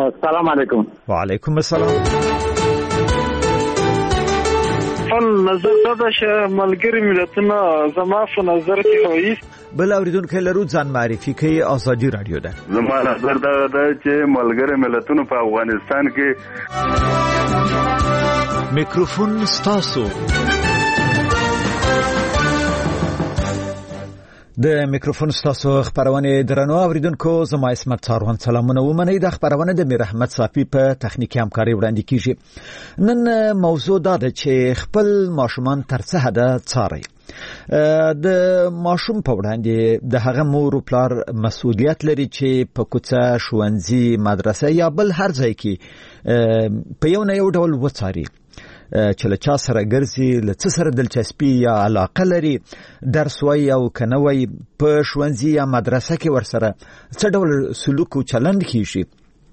السلام علیکم. وعلیکم السلام. نظر دا چې ملګری ملتونه زما په نظر کې هوایي بل اوریدونکو لرو ځان معرفي کوي. آزادي رادیو ده. زما نظر دا چې ملګری ملتونه په افغانستان کې میکروفون ستاسو. د میکروفون ستاسو خبرونه درنو اوریدونکو زما اسمت څاروان سلامونه ومنئ. د خبرونه د میر احمد صافی په تخنیکی همکاري وړاندې کیږي. نن موضوع دا ده چې خپل ماشومان تر څه حده څاري. د ماشوم په وړاندې د هغه مور او پلار مسؤلیت لري چې په کوڅه ښوونځي مدرسه یا بل هر ځای کې په یو نه یو ډول وڅاري چې له چا سره ګرځي، له څه سره دلچسپي یا علاقه لري، درس وایي او کنه وایي، په ښوونځي یا مدرسه کې ورسره څه ډول سلوک او چلند کیږي.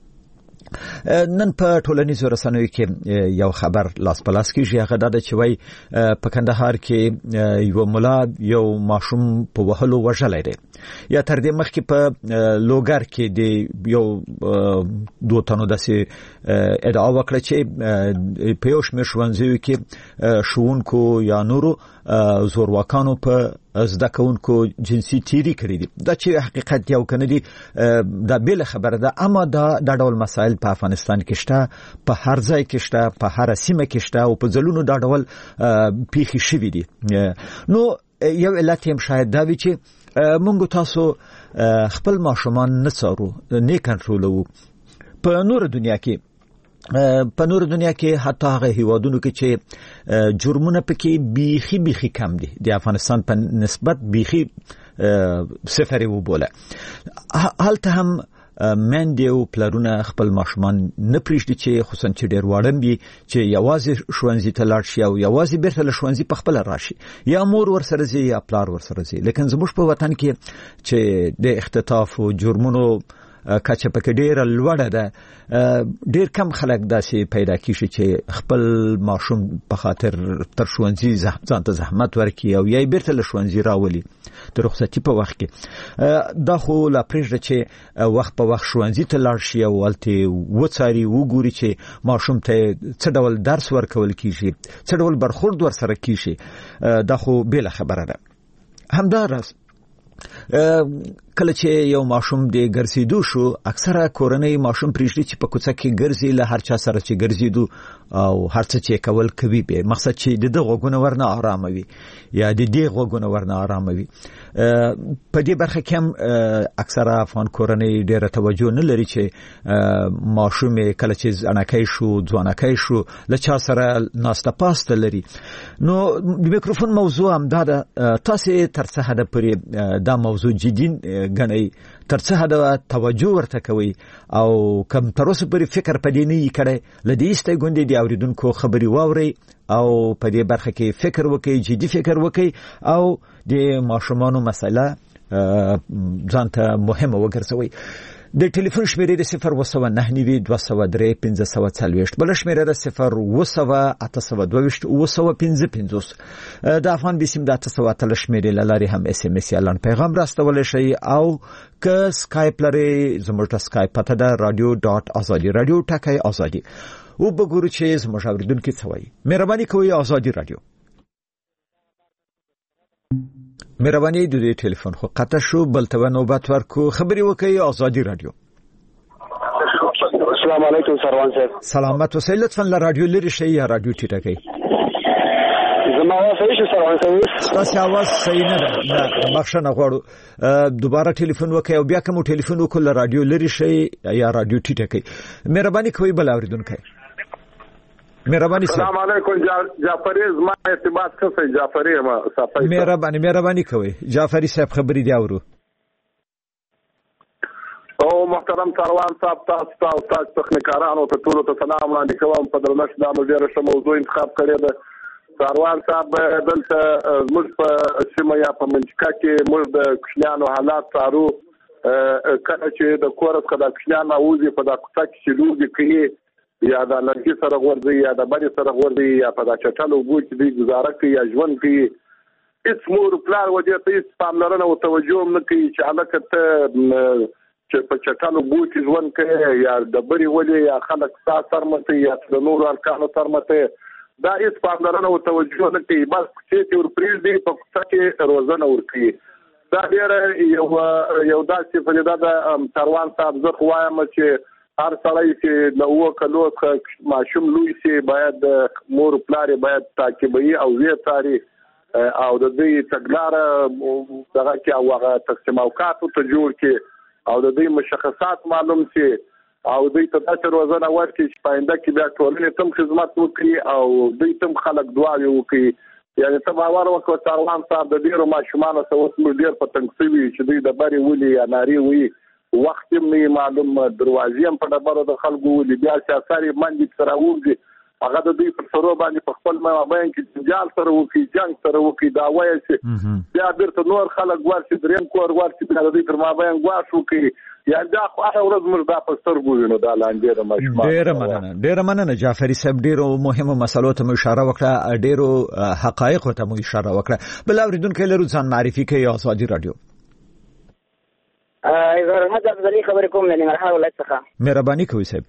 نن په ټولنیزو رسنیو کې یو خبر لاس په لاس کیږي. هغه دا ده چې وایي په کندهار کې یو ملا یو ماشوم په وهلو وژلی دی، یا تر دې مخکې په لوګر کې د یو دوه تنو داسې ادعا وکړه چې په یو شمېر ښوونځیو کې ښوونکو یا نورو زورواکانو په زده کوونکو جنسي تیری کړی دي. دا چې حقیقت یو کنه دي دا بیل خبره ده، اما دا ډول مسائل په افغانستان کې شته، په هر ځای کې شته، په هر سیمه کې شته او په ځلونو دا ډول پیښې شوي دي. نو یو علت هم شاید دا وي چې مونږ تاسو خپل ماشومان نه څارو، نه کنټرولوو. په نور دنیا کې حتی هغه هیوادونو کې چې جرمونه پکې بیخي کم دي، د افغانستان په نسبت بیخي صفر وبوله، هلته هم مندې او پلرونه خپل ماشومان نه پریږدي چې خصوصا چې ډېر واړه وي چې یوازې ښوونځي ته لاړ شي او یوازې بیرته له ښوونځي په خپله راشي، یا مور ورسره ځي یا پلار ورسره ځي. لیکن زموږ په وطن کې چې د اختطاف او جرمونو کچه پکې ډېره لوړه ده، ډېر کم خلک داسې پیدا کیږي چې خپل ماشوم په خاطر تر ښوونځي ځان ته زحمت ورکړي او یا بیرته له ښوونځي راولي د رخصتي په وخت کې. دا خو لا پرېږده چې وخت په وخت ښوونځي ته لاړ شي او هلته وڅاري، وګوري چې ماشوم ته څه ډول درس ورکول کیږي، څه ډول برخورد ورسره کیږي. دا خو بیله خبره ده. همداراز کله چې یو ماشوم د ګرځېدو شو، اکثره کورنۍ ماشوم پریږدي چې په کوڅه کې ګرځي، له هر چا سره چې ګرځېدو او هر څه چې کول کوي، به مقصد چې د دغه غوږونه ورنه آرام وي یا د دې غوږونه ورنه آرام وي. په دې برخه کې هم اکثره افغان کورنۍ ډېره توجه نه لري چې ماشوم کله چې ځوانکی شو له چا سره ناسته پاسته لري. نو د میکروفون موضوع هم دا ده، تاسو تر څه حده پورې دا موضوع جدي ګڼئ، تر څه حده توجه ورته کوي او کوم تر اوسه پورې فکر پدې نه کړی؟ لدې ایسته غونډې د اوریدونکو خبري واوري او په دې برخه کې فکر وکړي، جدي فکر وکړي او د ماشومانو مسله ځان ته مهمه وګرځوي. د ټلیفون شمیرې د 02992031540، بل شمیرې د 02822 د افغان بیسیم د 800 شمیرې لاري هم اس ام اس اعلان پیغام راستول شي او که سکایپ لري زموږ ته سکایپ پته ده radio.azadi radio ټکای ازادي او بګورو چې زموږ اوریدونکو څه وایي. مهرباني کوئ ازادي رادیو. مهرباني د دې ټلیفون خو قطع شو، بل ته نوبت ورکو. خبري وکړئ ازادي رادیو. السلام علیکم سروان صاحب. سلامت اوسئ. لطفا له رادیو لري شي یا رادیو ټیټه کړئ. زما आवाज صحیح شو سروان صاحب؟ تاسو आवाज صحیح نه ده. نه بخښنه غواړو. دوباره ټلیفون وکړئ او بیا کوم ټلیفون وکړئ له رادیو لري شي یا رادیو ټیټه کړئ. مهرباني کوئ بل اوریدونکو. مهرباني السلام علیکم جعفری، زما ارتباط څه دی؟ جعفری ما صفای. مهرباني کوئ جعفری صاحب، خبرې دی اورو. او محترم سروان صاحب، تاسو تخنیکارانو ته ټول ته سلام وړاندې کوم. په درنښت دا ډیره ښه موضوع انتخاب کړې ده. سروان صاحب دلته موږ په سیمه یا په منځکا کې موږ د کوچنیانو حالات څارو. کله چې د کور څخه د کوچنیان راوځي په دا کوڅه کې چې لوبې کوي یا د لرګي سره غورځي یا د بډې سره غورځي یا په دا چټل اوبو چې دوی ګزاره کوي یا ژوند کوي، هېڅ مور پلار وجې ته هېڅ پاملرنه او توجه هم نه کوي چې هلکه ته چې په چټانو بوتي ځوان کوي یا ډبري ولي یا خلک سرمته یا د نور ارکانو سرمته دا هیڅ پاملرنه او توجه نه کوي بس چې ور پریږدي په څه کې روزنه ورکوي دا ډېر یو داسې فلیدا د کاروان صاحب زه خوایم چې هر سړی چې د اوه کلو ماشوم لوی سي باید مور پلار باید تعقیبوي او وی تاري او د دې تګلار دغه کې هغه تقسیم اوقات ته جوړ کې او د دې مشخصات معلوم سي او دې ته د روزنه ورکړي چې پاینده کې بیا ټولنې تم خدمات وکړي او دې تم خلک دعاوي وکړي یعنی ته باور وکړه کاروان صاحب د ډیرو ماشومان سره اوس موږ ډیر په تنګ سوي چې دوی د بری ولي یا ناري وي وخت یې معلوم دروازې هم په ډبرو د خلکو ولي بیا چې اثر باندې سره ورځي هغه د دوی پر سرو باندې په خپل مابین کې جنجال سره وکړي جنگ سره وکړي دا وایي چې بیا بیرته نور خلک ورسي دریم کور ورسي بیا د دوی پر مابین غواش وکړي یا دا خو هغه ورځ موږ دا په سترګو وینو دا لاندې د مشمال ډېر مننه جعفري صاحب ډېرو مهمو مسلو ته اشاره وکړه ډېرو حقایق ته اشاره وکړه بل اوریدونکو لرو ځان معرفي کوي آزادي رادیو اگر حد افضلی خبر کوم نه مرحله ولایت څخه مهرباني کوئ صاحب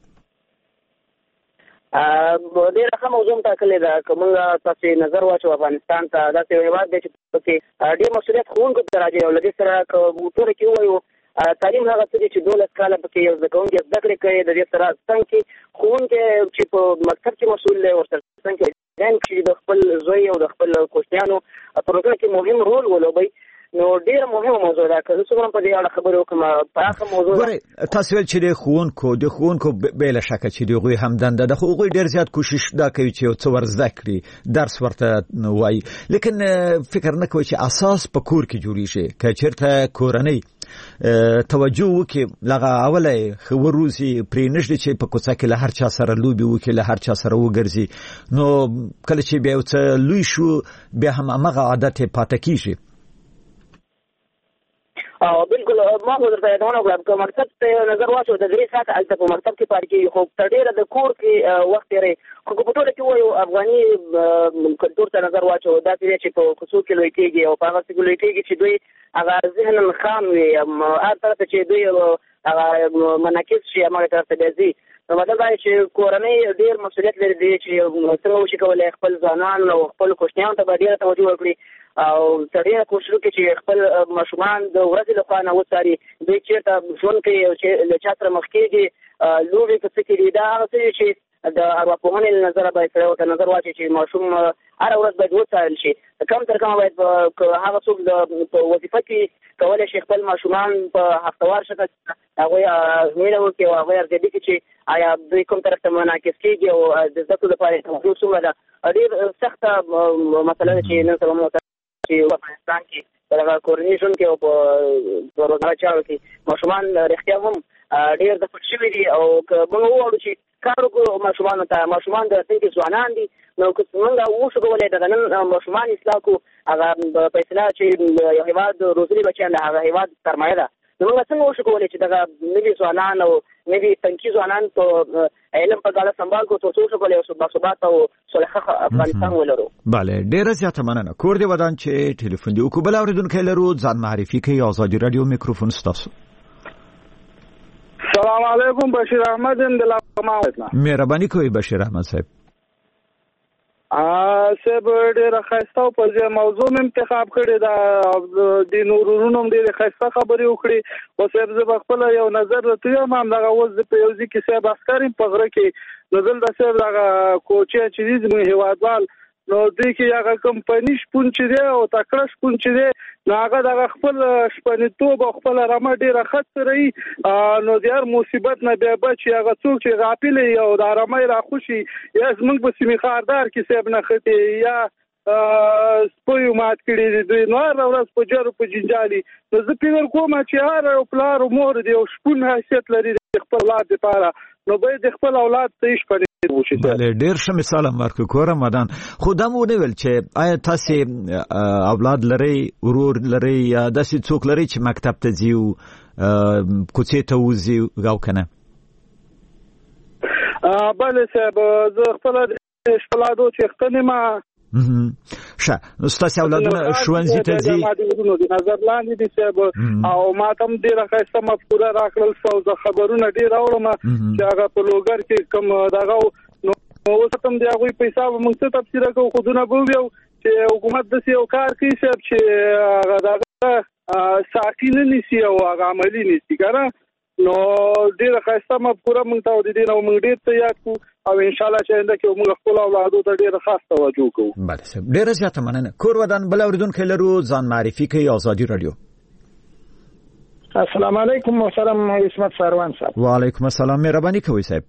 ډېر ښه موضوع ټاکلې ده کومه تاسو نظر واچو افغانستان ته داسې هیواد دی چې ډېر مسؤلیت ښوونکو ته راځي او لدې سره موټر کې وایو تعلیم هغه څه چې 12 کاله پکې یو زده کوونکی زده کړې کوي د دې سره څنګه ښوونکی چې په مکتب کې مسؤل دی ورسره څنګه چې د خپل زوی او د خپل کوچنیانو په روزنه کې مهم رول ولوبي نو ډیر مهمه موضوع ده که زه څومره په دې اړه خبرې وکړم په هغه موضوع ګورئ تاسو ویل چې د ښوونکو بې له شکه چې دوی هم دنده د هغوی ډیر زیات کوشش دا کوي چې یو څه ور زده کړي درس ورته وایي لیکن فکر نه کوي چې اساس په کور کې جوړیږي که چېرته کورنۍ توجه وکړي لغه اوله خبروزي پرې نشي چې په کوڅه کې له هر چا سره لوبي وکړي له هر چا سره وګرځي نو کله چې بیا څه لوی شو بیا هم هغه عادت پاتې کیږي بالکل ما درته یادونه وکړم که مکتب ته نظر واچو د 3 ساعته هلته په مکتب کې پاتې کېږي خو تر ډېره د کور کې وخت تېروي خو که په ټوله کې وایو افغاني کلتور ته نظر واچو داسې دی چې په کوڅو کې لوی کېږي او په هغه څه کې لوی کېږي چې دوی هغه ذهن خام وي هر طرف ته چې دوی هغه منعکس شي هماغې طرف ته بیا ځي نو مطلب دا چې کورنۍ ډېر مسؤلیت لري دی چې څنګه وشي کولی خپل ځوانان او خپل کوچنیانو ته به ډېره توجه وکړي او سړی کوشش وکړي چې خپل ماشومان د ورځې لخوا نه وڅاري دوی چېرته ژوند کوي او چې له چا سره مخ کېږي لوبې په څه کې دي دا هغه څه چې د ارواپوهنې له نظره باید سړی ورته نظر واچوي چې ماشوم هره ورځ باید وڅارل شي کم تر کمه باید هغه څوک په وظیفه کې کولی شي خپل ماشومان په هفتهوار شکل هغوی ازموینه وکړي او هغوی ارزیابي کړي چې آیا دوی کوم طرف ته منعکس کېږي او د زده کړو لپاره توجه څومره ده ډېر سخته مسله ده چې نن سبا چې افغانستان کې دغه کورني ژوند کې او په روزګار چارو کې ماشومان رښتیا هم ډېر د پټ شوي دي او که موږ وواړو چې کار وکړو ماشومانو ته ماشومان د راتلونکي ځوانان دي نو که موږ وشو کولی دغه نن ماشومان اصلاح کړو هغه په اصطلاح چې یو هېواد روزلي بچیان د هغه هېواد سرمایه ده نو موږ څنګه وشو کولی چې دغه نوي ځوانان او نوي تنکي ځوانان په علم په ګاله سمبال کړو تر څو وشو کولی یو باثبات او صلحه افغانستان ولرو بله ډېره زیاته مننه کور دې ودان چې ټلیفون دې وکړو بل اورېدونکی لرو ځان معرفي کوي آزادي رادیو میکروفون ستاسو سلام علیکم بشیر احمد مهرباني کوي بشیر احمد صاحب صاحب ډېره ښایسته او په ځای موضوع مې انتخاب کړې ده د نورونو هم ډېرې ښایسته خبرې وکړي خو صاحب زه به خپله یو نظر درته وایم همدغه اوس زه په یو ځای کې صاحب عسکر یم په غره کې نو دلته صاحب دغه کوچیان چې دي زموږ هېوادوال نو دوی کې هغه کمپني شپون چې دی او تکړه شپون چې دی نو هغه دغه خپل شپنیتوب او خپله رمه ډېره ښه سره نو د هر مصیبت نه بیا بچي هغه څوک چې غافل وي او دا رمه یې راخوشي یا زموږ په سیمې خاردار کې صاحب نه ختي یا سپیو مات کړي دي دوی نو هره ورځ په جرو په جنجالي نو زه فکر کوم چې هر یو پلار او مور دی او شپون حیثیت لري د خپل اولاد لپاره نو باید د خپل اولاد ته شپنې بله ډېر ښه مثال هم ورکړو کوره مدان خو دا مو ونه ویل چې آیا تاسې اولاد لرئ ورور لرئ یا داسې څوک لرئ چې مکتب ته ځي او کوڅې ته وځي او که نه بله صاحب زه خپله شپلادو څښتن یم ښه استاد اولادونه ښوونځي ته ځي د نظر لاندې دي او ما تم ډیره ښایسته مفکوره راکړل څو خبرونه ډیر اورم چې هغه په لوګر کې کوم دغه نو اوس هم دی هغه په حساب موږ ته تفسیر کوو خودونه به ویو چې حکومت د یو کار کوي چې هغه دغه ساکن نشي او هغه عملی نشي ګره نو ډیره ښایسته مفکوره موږ ته د دې نو موږ ډیر تیار کو او ان شاء الله چې انده کې موږ خپل اولادو ته ډیره خاص توجه کوو. بله صاحب ډیره زیاته مننه. کور ودان بل اوریدونکو لرو ځان معرفي کوي آزادي رادیو. السلام علیکم محترم عصمت سروان صاحب. وعلیکم السلام مهرباني کوي صاحب.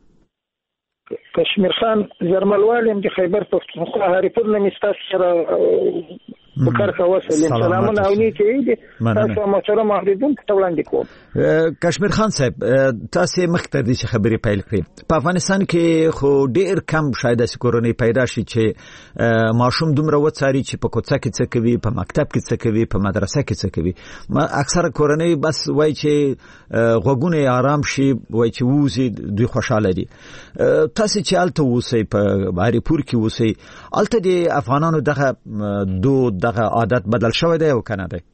کشمیر خان زرملوال ام د خیبر پختونخوا هریپور لمستاس سره بکر خواسلم سلامونه او نیکی دي تاسو محترم اوریدونکو ته وړاندې کوم. کشمیر خان صاحب تاسو مخکې د خبرې پیل کړې په افغانستان کې خو ډیر کم شاید د کورونی پیدا شي چې ماشوم دومره وڅاري چې په کوڅه کې څه کوي په مکتب کې څه کوي په مدرسه کې څه کوي. اکثره کورونی بس وای چې غوګونه آرام شي وای چې ووزي دوی خوشاله دي. تاسو چې الته ووسئ په هریپور کې ووسئ الته د افغانانو دغه دغه عادت بدل شوی دی او کنه دی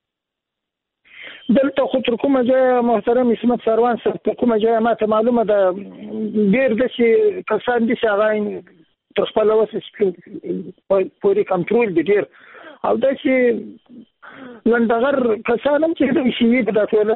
دلته خو تر کومه ځای محترم عصمت سروان صاحب تر کومه ځای ماته معلومه ده ډېر داسې کسان دي چې هغه تر خپل وس پورې کنټرول دي ډېر او داسې لنډغر کسان هم چې د شي په داخله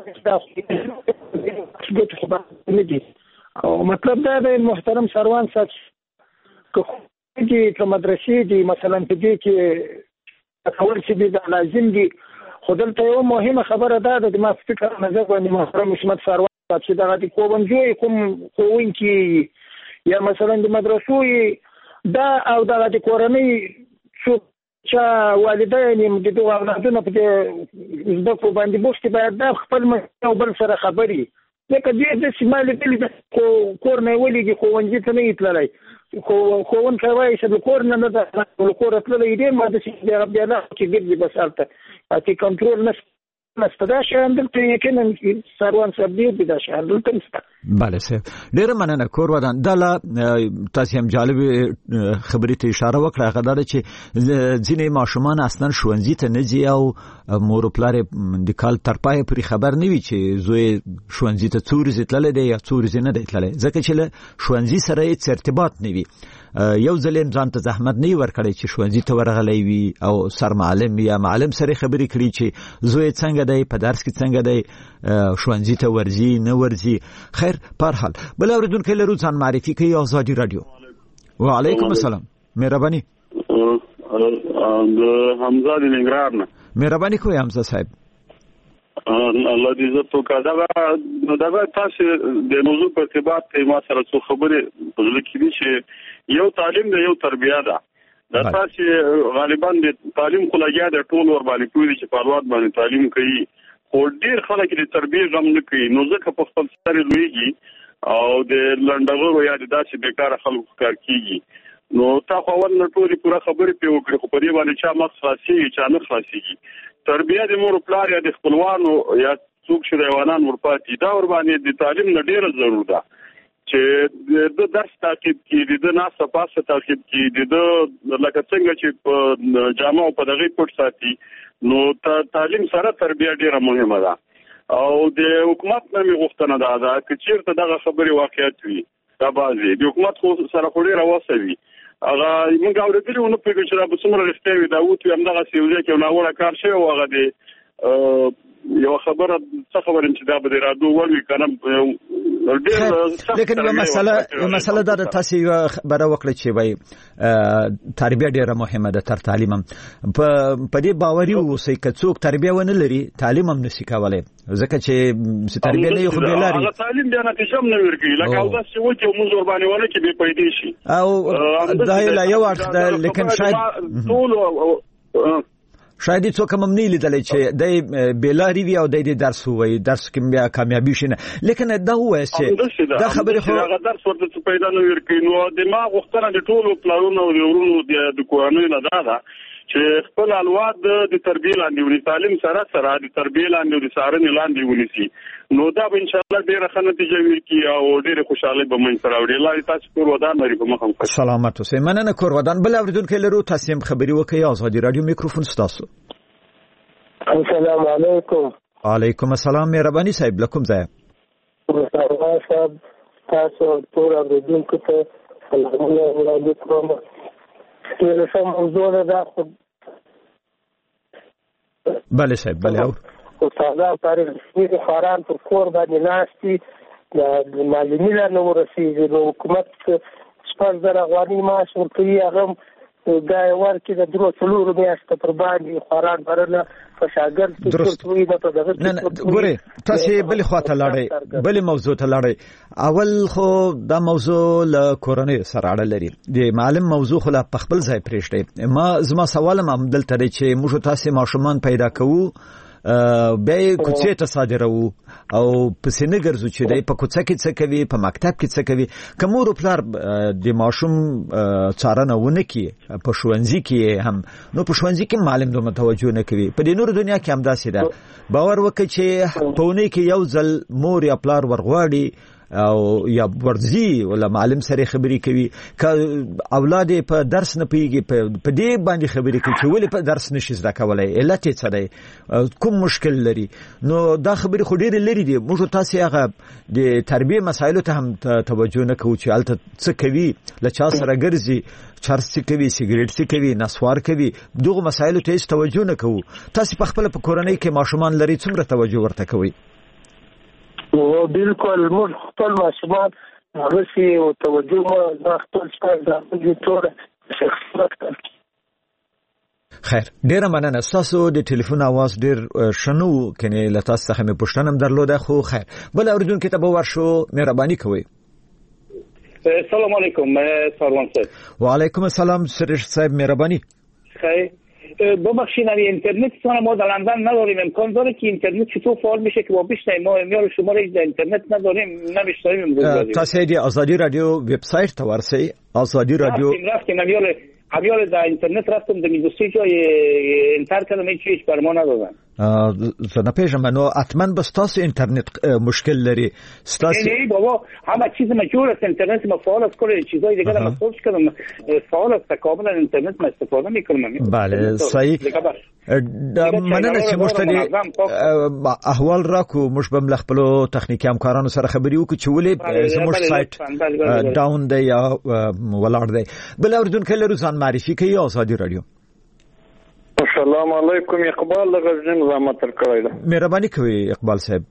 د خو نه دي او مطلب دا دی محترم سروان صاحب که مدرسې دي مثلا په دې کې اول چې دا لازم دي خو دلته یو مهمه خبره ده د ما فکر نظر باندې محترم عصمت سروان صاحب چې دغه کوونجوي کوم کوونکی یا مثلا د مدرسو دا او دغه د کورنۍ چې والدین د دوه اولادونو په زده کړو باندې بوخت باید د خپل او بل سره خبري لکه دې د سیمه لیدل کور نه ولېږي کوونجي ته نه یتلای کوون کوي چې د کور نه د کور تللی دی ما د بیا نه چې ګرځي بس البته اته کنټرول نشته دا شان دلته یقینا سروان صاحب دی دا شان دلته نشته. بله صاحب ډیره مننه. کور ودان دله تاسو هم جالب خبرې ته اشاره وکړه هغه دا چې ځینې ماشومان اصلا ښوونځي ته نه ځي او مور پلار د کال تر پای پورې خبر نه وي چې زوی ښوونځي ته څو ورځې تللی دی یا څو ورځې نه دی تللی ځکه چې له ښوونځي سره هیڅ ارتباط نه وي. یو ځل ځان ته زحمت نه ورکړي چې ښوونځي ته ورغلی وي او سر معلم یا معلم سره خبرې کړي چې زوی څنګه دی په درس کې څنګه دی ښوونځي ته ورځي نه ورځي. خیر په هر حال بل اوریدونکو لرو ځان معرفي کوي آزادي رادیو. وعلیکم السلام مهرباني. حمزه د ننګرهار نه مهرباني کوي حمزه صاحب. الله دې عزت وکړي. دا تاسو د موضوع په ارتباط کې ما سره څه خبرې په لږ کې دي چې یو تعلیم دی یو تربیه ده. دا تاسو غالبا د تعلیم خلګیا د ټول ور باندې کوي چې په اولاد باندې تعلیم کوي خو ډیر خلک د تربیه غم نه کوي نو ځکه په خپل سره لویږي او د لنډغرو یا د داسې بیکاره خلکو کار کیږي. نو تاسو اول نه ټولې پوره خبرې په وکړي خو په دې باندې چا مخ خلاصي چا نه خلاصيږي. تربیه د مور پلار یا د خپلوانو یا څوک چې دیوانان ورپاتې دا ور باندې د تعلیم نه ډیره ضرورت ده چې د درس تعقیب کړي د ناسه پاسه تعقیب کړي د لکه څنګه چې په جامع په دغه پټ ساتي نو تعلیم سره تربیه ډیره مهمه ده او د حکومت نه غوښتنه ده چې چیرته دغه خبرې واقعیت وي دا بعضي د حکومت خو سره خوري راوسوي هغه موږ اورېدلو نو په چې را بسمره رښتیا وي دا وته هم دغه سیوزه کې نو وړه کار شوی او هغه دی یو خبره څه خبره چې دا به رادو ولوي کنه لیکن یو مسله دا تاسو یو خبره وکړه چې وای تربیه ډیره مهمه ده تر تعلیم په دې باوري اوسئ که څوک تربیه ونه لري تعلیم هم نشي کولای ځکه چې تربیه نه خو به لري تعلیم بیا نتیجه هم نه ورکړي لکه او دا چې وځي موږ ور باندې ونه کې به پیدا شي او دا یو اړخ ده لیکن شاید ټول شاید څوک هم نه لیدل چې د بیلاری وی او د درس وای درس کې بیا کامیابی شنه لیکن دا وایي چې دا خبره خو هغه درس ورته پیدا نه ورکړي نو د ما غوښتنه د ټولو پلانونو او ورونو د کورنۍ نه ده چې خپل الواد د تربیه لاندې ونی تعلیم سره د تربیه لاندې د سارنې لاندې ونیسي نو دا به ان شاء الله ډیره ښه نتیجه ورکړي او ډیره خوشاله به من سره وړي. الله تاسو کور ودان لري په مخه مخ. سلامات اوسئ. مننه کور ودان. بل اوریدونکو لرو تاسو هم خبري وکړئ. ازادي رادیو میکروفون ستاسو. السلام علیکم. وعلیکم السلام. مهرباني صاحب لکم ځای. سلام صاحب تاسو ټول اوریدونکو ته سلامونه وړاندې کوم. ډېر ښه موضوع ده خو بله صاحب بله او استاده تاریخ د خاران پر کور باندې ناشتي د معلومینه نو ورسیږي نو حکومت شپږ زره افغاني معاش ورکوي هغه دا ورکړي د درو څلورو میاشتو پر باندې خاران برنه په شاګرد کوي نه په دغه ګوري تاسو بل خواته لاړې بل موضوع ته لاړې. اول خو دا موضوع له کورنۍ سره اړه لري. د معلم موضوع خو لا په خپل ځای پرېږدي. زما سوال هم دلته دی چې موږ تاسو ماشومان پیدا کوو به کوڅې ته صادرو او پسې نه ګرځو چې دای په کوڅه کې څه کوي په مکتب کې څه کوي. کومور پلار د ماشوم څارنه ونه کوي په ښوونځي کې هم نو په ښوونځي کې معلم دوه متوجه نه کوي. په دې نور دنیا کې هم داسې ده. باور وکړئ چې په ونې کې یو ځل مور یا پلار ورغواړي او یا ورځي ولا معلم سره خبرې کوي ک اولاد په درس نه پیږي په دې باندې خبرې کوي چې ولې په درس نشي زده کولای علت څه دی کوم مشکل لري. نو دا خبرې خو ډېر لري دي. موږ تاسو هغه د تربیه مسایلو ته هم توجه نه کوو چې الته څه کوي لچا سره ګرځي چرس کوي سیګریټ کوي نسوار کوي دغه مسایلو ته هیڅ توجه نه کوو. تاسو په خپل په کورنۍ کې ماشومان لري څومره توجه ورته کوي؟ بالکل موږ خپل ماشومان هغه سي او توجه ما خپل څخه د ټول شخصیت خیر ډیر مننه. تاسو د ټلیفون आवाज ډیر شنو کنه لته څخه مې پښتنم درلوده خو خیر بل اوریدونکو ته به ورشو مهرباني کوئ. السلام علیکم سروان صاحب. وعلیکم السلام سرش صاحب مهرباني. خیر ببخشید اینترنت ما در لندن نداریم. امکان داره که اینترنت چطور فعال میشه که با بشنویم؟ ما ایمیل شما را اینترنت نداریم نمیشنویم. تاسو دی آزادی رادیو وبسایت ته ورسئ. آزادی رادیو رفتیم امیال در اینترنت رفتم در میدوستی جای انتر کردم هیچ بر ما ندادن. زه نه پیژنم نو حتما بس تاسو اینترنت مشکل لري. تاسو نه بابا همه چیز ما جور است. اینترنت ما فعال است. کلی چیزای دیگه ما سرچ کردم فعال است. کاملا اینترنت ما استفاده میکنم. بله صحیح. مننه چې مشتری احوال راکو مش بم خپل تخنیکی همکارانو سره خبري وکړو چې ولې زموږ سایت ډاون دی یا ولاړ دی. بل اوریدونکو لرو ځان معرفي کوي. آزادي رادیو. السلام علیکم. اقبال غزنی نظامت تر کړی ده. مهرباني کوي اقبال صاحب.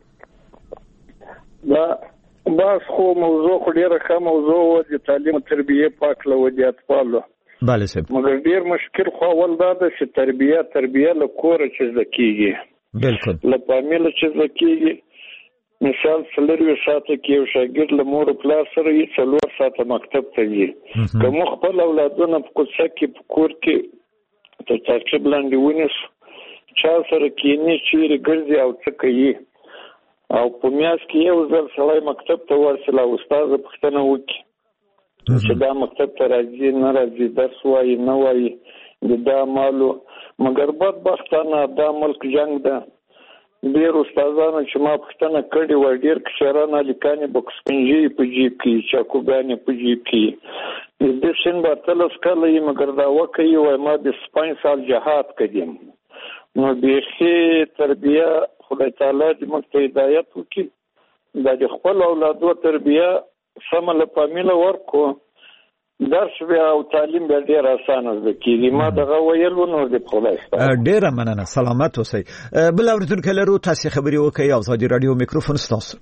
دا بس خو موضوع خو ډیره ښه موضوع و د تعلیم او تربیه پاک له ودی اطفال. بله صاحب. مګر ډیر مشکل خو ول دا د تربیه له کوره چې زکیږي. بالکل. له فامیل چې زکیږي مثال سلریو ساته کې یو شاګرد له مور پلار سره یې 4 ساعته مکتب ته ځي. کوم خپل اولادونه په کوڅه کې په کور کې ته تعقیب لاندې ونیس چا سره کینی چیرې ګرځي او څه کوي او په میاس کې یو ځل سړی مکتب ته ورسله استاد پوښتنه وکړي چې دا مکتب ته راځي نه راځي درس وایي نه وایي دا مالو مګر بدبختانه دا ملک جنگ ده. ډېر استادانو چې ما پوښتنه کړې وه ډېر کشران هلکانې بکسکنجي په جیب کې چاقوګانې په جیب کې د سن به 13 کاله یې مګر دا وکړي وایي ما د 5 سال جهاد کړیم. نو بیخي تربیه خدای تعالی دې موږ ته هدایت وکړي دا د خپل اولادو تربیه سمه له فامیله ورکو درس بیا او تعلیم بیا ډیر اسانه ده کیږي. ما دغه ویلو نو د خدای ستاسو ډیر مننه. سلامت اوسئ. بل اوریدونکو لرو تاسو خبري وکړئ. آزادي رادیو میکروفون ستاسو.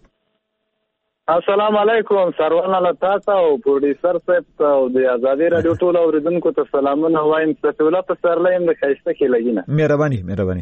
السلام علیکم. سروان الله تاسو او پروډوسر صاحب او د آزادي رادیو ټول اوریدونکو ته سلامونه وایم. ستوله په سرلایم د خیسته کې لګینه. مهرباني.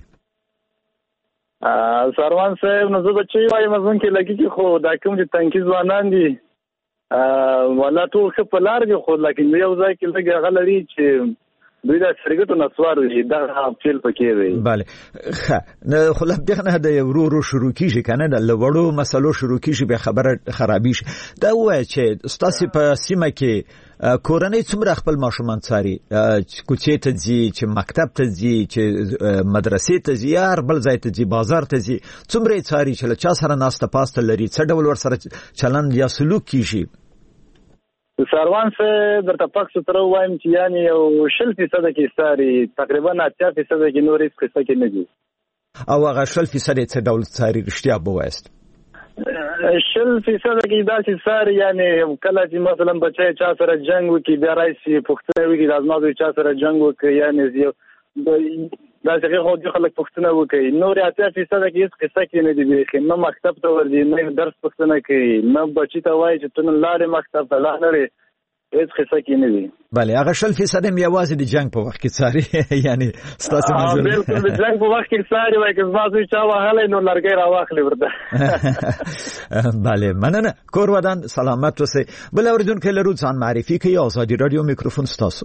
سروان صاحب نو زه بچي وایم مزون کې لګی چې خو دا کوم چې تنکیز ځوانان دي ولا ټول ښه په لار کې خو لکه یو ځای کې لږ غلري چې دوی دا سرګټو نسوار دي دا خپل پکې دی. bale ښه نه خو لا دغه د ورو شروع کیږي کنه د لوړو مسلو شروع کیږي به خبره خرابې شي. دا وایي چې ستاسو په سیمه کې کورنۍ څومره خپل ماشومان څاري کوڅې ته ځي چې مکتب ته ځي چې مدرسې ته ځي یا بل ځای ته ځي بازار ته ځي څومره څاري چې له چا سره ناسته پاسته لري څه ډول ورسره چلند یا سلوک کیږي ساروان څه درته پک ستر وایم چې یعنی یو 0% کې څاري تقریبا 80% کې نور هیڅ قصه کې نه دي او هغه 0% څه ډول څاري رښتیا به وایست 0% کې دا چې سار یعنی کله چې مثلا بچي چا سره جنگ وکي بیا راځي پښتنه وکي د ازمازو چا سره جنگ وکي یعنی دا چې خلک پښتنه وکي نور 80% کې هیڅ قصه کې نه دي نه مکتب ته ورځي نه درس پښتنه کوي نه بچی ته وایي چې تون لارې مکتب ته لاړې هیڅ قصه کې نه دي بله هغه 0% یوازې د جنگ په وخت کې څاري یعنی ستاسو نظر بالکل د جنگ په وخت کې څاري وایي چې تاسو چا وهلې نو لرګي راواخلې ورته بله مننه کور ودان سلامت اوسئ بل اوریدونکو لرو ځان معرفي کوي آزادي رادیو میکروفون ستاسو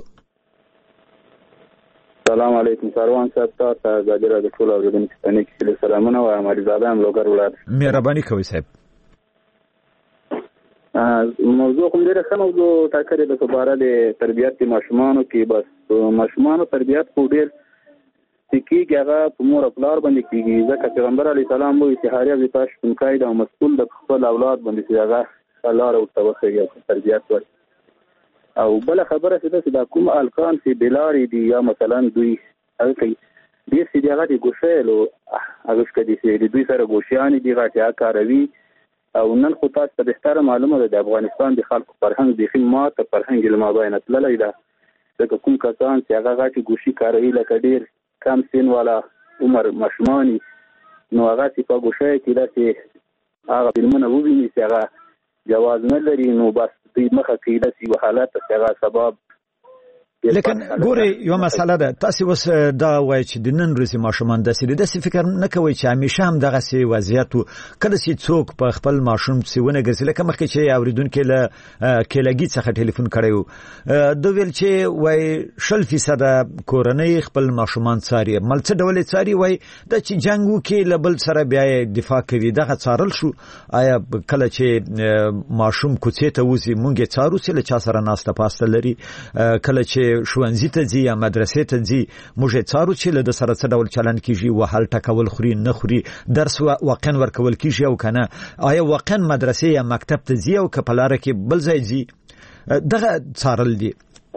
سلام علیکم ساروان صاحب تاسو آزادي رادیو ټول اوریدونکو ته نیک سلامونه وایم مریضاده هم لوګر ولایت مهرباني کوئ صاحب موضوع کوم ډیره ښه موضوع ټاکلې ده په اړه د تربیت د ماشومانو کې بس ماشومانو تربیت خو ډیر کیږي هغه په مور او پلار باندې کیږي ځکه پیغمبر علی سلام وایي چې هر یو تاسو کوم قاعده او مسؤل د خپل اولاد باندې چې هغه لار او توخی تربیت ورکړي او بل خبره چې دا کوم الکان چې بلاري دي یا مثلا دوی هغه کوي دې چې هغه د ګوشلو هغه کدي چې دوی سره ګوشيان دي غاټه کاروي او نن خو تاسو ته بهتره معلومه ده د افغانستان د خلکو فرهنګ د خدمات فرهنګ لمابینه تللی ده ځکه کوم کسان چې هغه غاټي ګوشي کاروي لکه ډیر کم سن والا عمر ماشومانی نو هغه چې په ګوشه کې داسې هغه فلمونه وویني چې هغه جواز نه لري نو بس دوی مخه کې داسې حالات چې هغه سبب لیکن ګوري یو مسله ده تاسو وس دا وایي چې د نن ورځې ماشومان داسې فکر نه کوي چې همیشه هم دغه سي وضعیت کله چې څوک په خپل ماشوم سیونه ګرځي لکه مخکې چې اوریدونکو له کېلګي څخه ټلیفون کړیو د ویل چې وایي 0% کورنۍ خپل ماشومان څاري ملڅ ډول څاري وایي د چې جنگو کې لبل سره بیا دفاع کوي دغه څارل شو آیا کله چې ماشوم کوڅې ته وځي مونږ څارو چې له چا سره ناسته پاسته لري کله چې شوونځي ته ځي یا مدرسې ته ځي موږ څارو چې له سره څه ډول چلند کیږي وهل ټکول خوري نه خوري درس واقعا ورکول کیږي او کنه آیا واقعا مدرسې یا مکتب ته ځي او کپلاره کې بل ځای ځي دغه څارل دي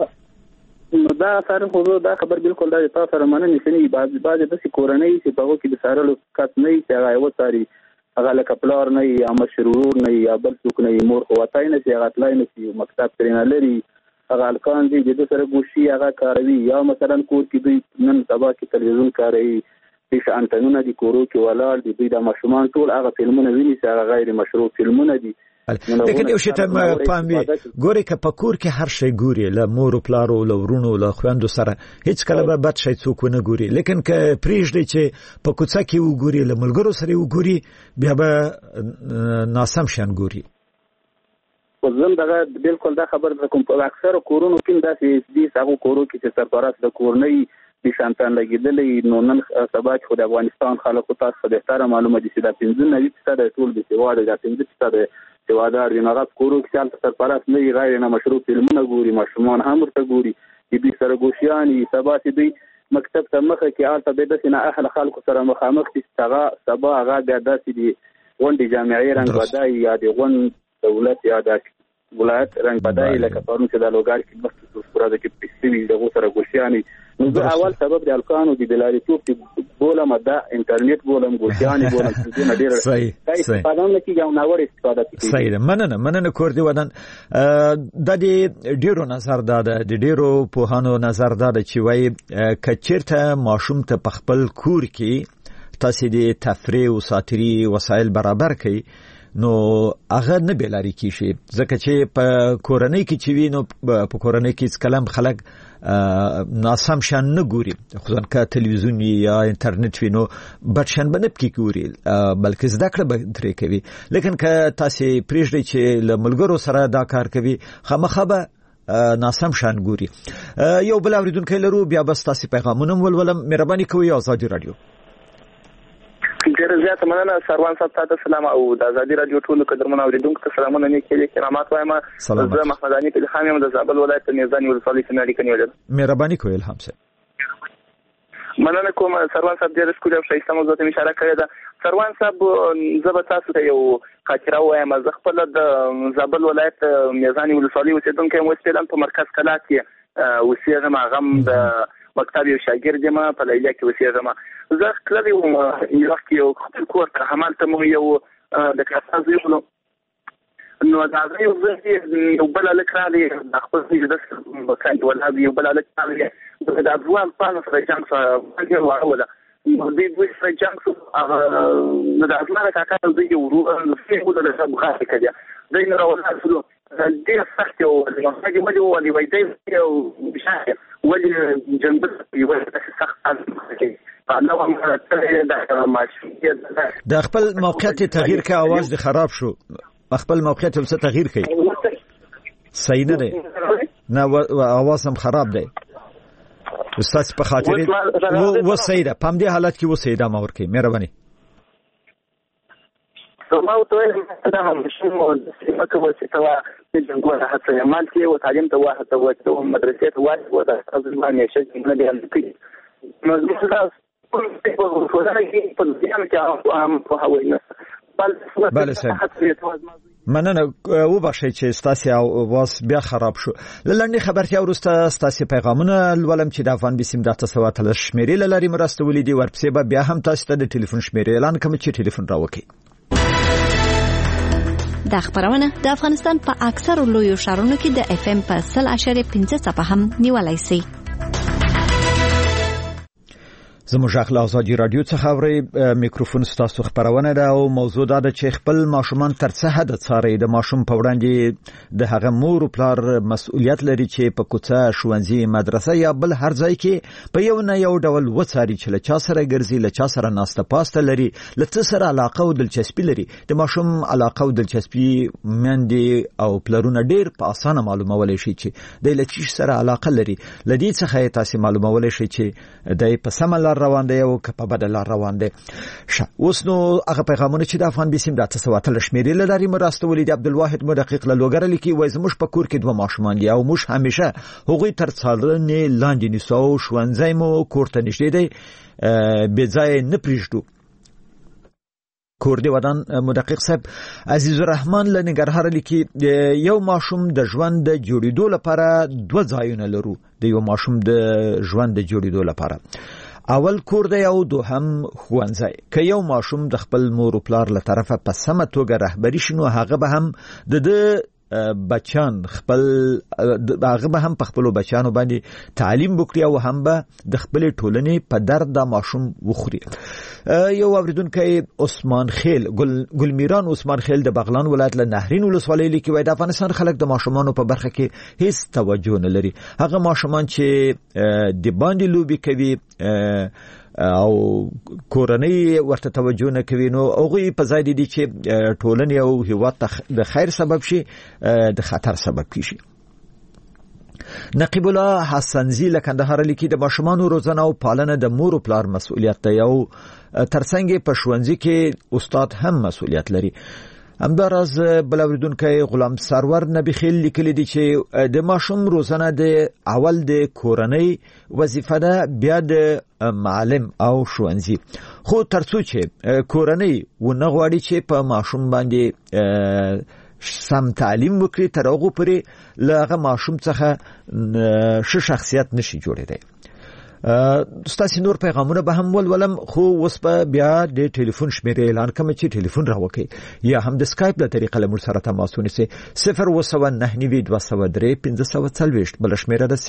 دا سره خو دا خبر بالکل دا تاسو سره مننه نشي بعض د کورنۍ چې په وګړي د سارلو کات نه چې هغه وڅاري هغه لکه پلار نه یا مشرور نه یا بل څوک نه مور قوتای نه چې هغه تلای نه چې مکتب ترنه لري هغه الکان دي چې د سره ګوشي هغه کاروي یا مثلا کور کې دوی نن سبا کې تلویزیون کاروي چې انټنونه دي کورو کې ولاړ دي دوی د ماشومان ټول هغه فلمونه ویني چې هغه غیر مشروع فلمونه دي لیکن یو شی ته پامي ګوري که په کور کې هر شی ګوري له مور او پلارو له ورونو له خويندو سره هیڅ کله به بد شي څوک نه ګوري لیکن که پریږدي چې په کوڅه کې وګوري له ملګرو سره وګوري بیا به ناسم شان ګوري زم دغه بالکل دا خبر کوم په اکثر کورونو کې داسې دي هغه کورو کې چې سرپرست د کورنۍ د شانتان لګیدلې نو نن سبا خو د افغانستان خلکو تاسو ته ډېر معلومه دي چې د 15% ټول د سیواده د 15% سیوادار دی نو کورو کې چې سرپرست نه غیر نه مشروع فلمونه ګوري ماشومان هم ورته ګوري د سره ګوشياني سبا چې دوی مکتب ته مخه کې آلته به د سینه اهل خلکو سره مخامخ دي سبا هغه د داسې دي غونډې جامعي رنګ بدای یا د غون دولت یا د ولایت رنګ بدای لکه پرون چې د لوګار کې مخکې پروژه کې پېښې دغه سره ګوشياني نو د اول سبب د الکانو د بلاريتوب کې بولم د انټرنیټ بولم ګوشياني بولم چې ډېر صحیح استفاده نه کیږي او ناوړه استفاده کوي صحیح مننه کور دی ودان د ډیرو نظر د ډیرو په هانو نظر د چې وای کچیرته ماشوم ته په خپل کور کې تاسو د تفریح او ساتري وسایل برابر کړئ نو هغه نه بلاري کیږي ځکه چې په کورنۍ کې چې وینو په کورنۍ کې کلام خلک ناسم شان نه ګوري خصوصا که تلویزیون یا انټرنیټ وینو بچن باندې کې ګوري بلکې زده کړه به ترې کوي لیکن که تاسو پریږدئ چې له ملګرو سره دا کار کوي خامخا به ناسم شان ګوري یو بل اوریدونکو لرو بیا بس تاسو پیغامونه ولولم مهرباني کوئ آزادي رادیو ډېر زیاته مننه سروان صاحب ته سلام او د ازادي رادیو ټولو قدرمن اوریدونکو ته سلامونه نیکې کرامات وایم. زه محمد علي الهام یم د زابل ولایت میزان ولسوالۍ څخه اړیکه نیولې. مهرباني کوئ الهام صاحب. مننه کوم سروان صاحب ډېر ښکلې او ښایسته موضوع ته اشاره کړې ده. سروان صاحب زه به تاسو ته یو خاطره وایم. زه خپله د زابل ولایت میزان ولسوالۍ اوسېدونکی یم. اوس فعلا په مرکز کلا کې اوسېږم. هغه هم د مکتب یو شاګرد یم، په لیلیه کې اوسېږم. زه تللی وم یو وخت یو خپل کور ته، همالته مو یو د کاسا زوی وم، نو د هغه یو ځای یو بل هلک راغلی، د خپل زوی د بکاند ولاړ یو بل هلک راغلی، د افغان پانو سره جنګ سره واړوله. نو دوی دوی سره جنګ شو. نو د افغان کاکا زوی یو ورور د بغاړې کړی، دوی نه راولاړ شولو. ډېر سخت یو هغې ولې وویل وایي دی ولې جنګ یوه سخت کوي. د خپل موقعیت تغییر که آواز دی خراب شو، خپل موقعیت څه تغییر کوي صحیح نه دی، نه آواز هم خراب دی. استاد په خاطر و صحیح ده، په همدې حالت کې و صحیح ده ما ورکوي. مهرباني. ما ورته دا هم شنو د کومه چې توا د جنګونو هڅه یې مال کې و تعلیم ته واه ته و مدرسې ته واه و د ازمانه شي نه دی هم کوي. مزمن دا بله صاحب مننه. وبخښئ چې ستاسې اواز بیا خراب شو. له لنډې خبرتیا وروسته ستاسې پیغامونه لولم چې د افغان بیسیم د 813 شمېرې له لارې مرسته ولیدي. ورپسې به بیا هم تاسو ته د ټلیفون شمېرې اعلان کوم چې ټلیفون راوکړئ. دا خبرونه د افغانستان په اکثر لویو ښارونو کې د FM په 100.5 هم نیولای شي. زموږ اخلاق ازادي رادیو څخه اوري. میکروفون ستاسو خبرونه ده او موضوع ده چې خپل ماشومان تر څه حد څاري. د ماشوم په وړاندې د هغه مور او پلار مسؤلیت لري چې په کوڅه، ښوونځي، مدرسه یا بل هر ځای کې په یو نه یو ډول وڅاري چې له چا سره ګرځي، له چا سره ناسته پاسته لري، له څه سره علاقه او دلچسپي لري. د ماشوم علاقه او دلچسپي میندې او پلرونه ډېر په اسانه معلومولای شي چې د لچې سره علاقه لري. لدې څخه تاسو معلومولای شي چې د په سم روان دی او په بدل روان دی. اوس نو هغه پیغامونه چې د افغان بیسیم د 813 شمېرې له لارې مرسته ولیدي. عبدالواحد مدقق له لوګر لیکي وایي زموږ په کور کې 2 ماشومان دي او موږ همیشه هغوی تر څارنې لاندې نیسو. ښوونځی مو کور ته نږدې دی، بې ځایه نه پرېږدو. کوردی ودان مدقق صاحب عزیز الرحمن له ننګرهار لیکي یو ماشوم د ژوند د جوړېدو لپاره 2 ځایونه لرو. د یو ماشوم د ژوند د جوړېدو لپاره اول کور دی او دوهم ښوونځی. که یو ماشوم د خپل مور او پلار له طرفه په سمه توګه رهبري شي نو هغه به هم د بچان په خپل بچانو باندې تعلیم وکړي او هم به د خپل ټولنې په درد د ماشوم وخوري. یو اوریدونکی عثمان خیل ګلمیران عثمان خیل د بغلان ولایت له نهرین ولسوالۍ لیکي وایي د افغانستان خلک د ماشومانو په برخه کې هیڅ توجه نه لري. هغه ماشومان چې د باندې لوبي کوي او کورنۍ ورته توجه نه کوي نو هغوی په ځای دي چې ټولنې او هیواد ته د خیر سبب شي، د خطر سبب کیږي. نقیب الله حسنزی له کندهار لیکي د ماشومانو روزنه او پالنه د مور او پلار مسؤلیت دی او ترڅنګ په ښوونځي کې استاد هم مسؤلیت لري. همداراز بل اوریدونکی غلام سرور نبی خیل لیکلی دی چې د ماشوم روزنه د اول د کورنۍ وظیفه ده، بیا د معلم او ښوونځي. خو ترڅو چې کورنۍ ونه غواړي چې په ماشوم باندې سم تعلیم وکړي تر هغه پورې له هغه ماشوم څخه ښه شخصیت نشي جوړېدی. ستاسو نور پیغامونه به هم ولولم خو اوس په بیا د ټلیفون شمیرې اعلان کوم چې ټلیفون راوکړئ یا هم د سکایپ له طریقې له موږ سره تماس ونیسئ 02992031540 بل شمیره ده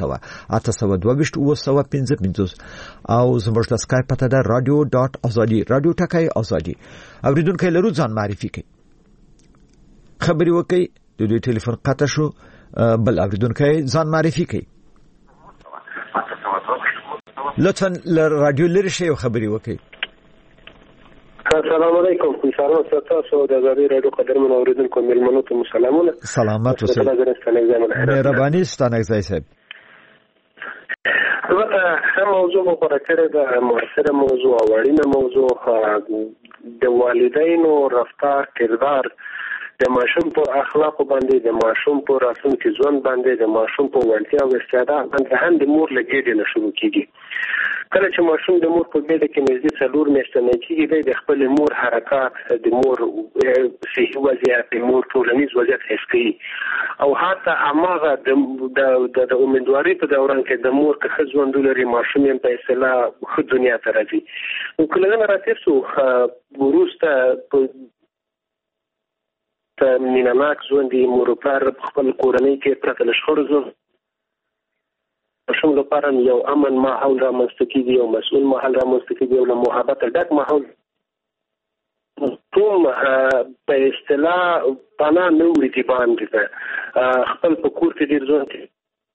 080822825 او زموږ د سکایپ پته ده radio.azadi رادیو ټکای ازادي. اوریدونکو لرو ځان معرفي کړئ، خبري وکړئ. د دې ټلیفون قطع شو، بل اوریدونکو ځان معرفي کړئ. لطفاً رادیو لري شي او خبري وکړئ. السلام علیکم. انشاءالله تاسو د ازادي رادیو قدرمن اوریدونکو ملمنو ته سلامونه. سلامات اوسئ. مهرباني ستانه ځای صاحب. البته ښه موضوع مو غوره کړې ده، مؤثره موضوع او اړینه موضوع. د والدینو رفتار، کردار د ماشوم په اخلاقو باندې، د ماشوم په راتلونکي ژوند باندې، د ماشوم په وړتیا او استعداد باندې هم د مور له ګېډې نه شروع کېږي. کله چې ماشوم د مور په ګېډه کې نږدې 4 میاشتې نه کېږي، دی د خپل مور حرکات، د مور صحي وضعیت، د مور ټولنیز وضعیت حس کوي، او حتی هماغه د امیدوارۍ په دوران کې د مور که ښه ژوند ولري، ماشوم یې په اصطلاح ښه دنیا ته راځي. نو که له دغه راتېر شو وروسته مینه‌ناک ژوند یې مور و پلار په خپل کورنۍ کې پرته له شخړو ژوند ماشوم لپاره یو امن ماحول رامنځته کېږي، یو مسؤل ماحول رامنځته کېږي، یو له محبته ډک ماحول. ټول په اصطلاح پناه نه وړي دي باندې ته خپل په کور کې ډېر ژوند کوي